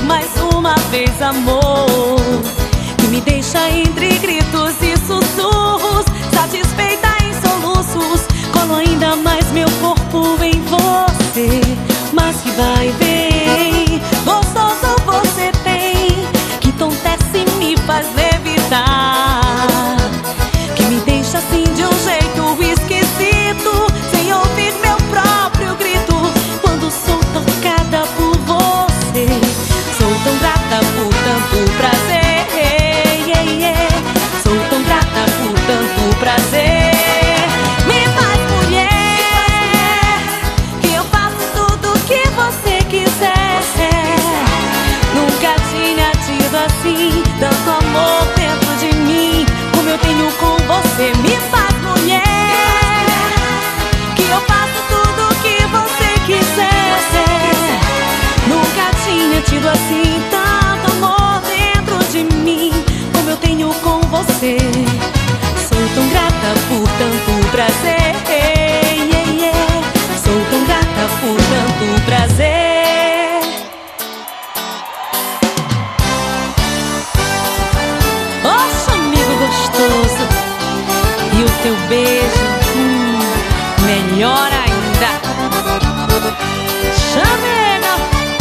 mais uma vez amor, que me deixa entre gritos e sussurros, satisfeita em soluços. Colo ainda mais meu corpo em você, mas que vai e vem, gostoso você tem, que entontece e me faz levitar, que me deixa assim de um jeito esquisito, sem ouvir meu próprio grito, quando sou tocada por você. Sou tão grata por tanto prazer, sou tão grata por tanto prazer. Me faz mulher, que eu faço tudo o que você quiser. Nunca tinha tido assim tanto amor dentro de mim como eu tenho com você. Me faz mulher, que eu faço tudo o que você quiser. Nunca tinha tido assim tanto amor dentro de mim como eu tenho com você. Sou tão grata por tanto prazer, sou tão grata por tanto prazer. Oxe, amigo gostoso, e o teu beijo, melhor ainda. Chamega!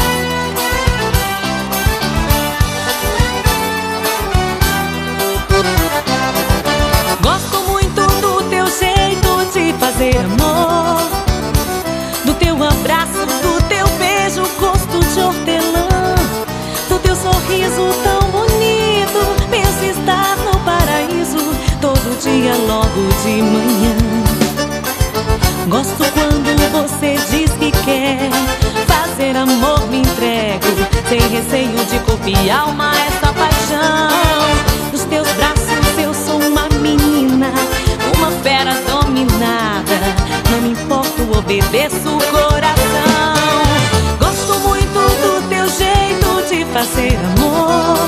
Gosto muito do teu jeito de fazer amor, do teu abraço, do teu beijo, gosto de hortelã, do teu sorriso tão bonito. Penso estar no paraíso todo dia logo de manhã. Gosto quando você diz que quer fazer amor, me entrego sem receio de corpo e alma essa paixão. Nos teus braços eu sou uma menina, uma fera dominada, não me importo, obedeço o coração. Gosto muito do teu jeito de fazer amor,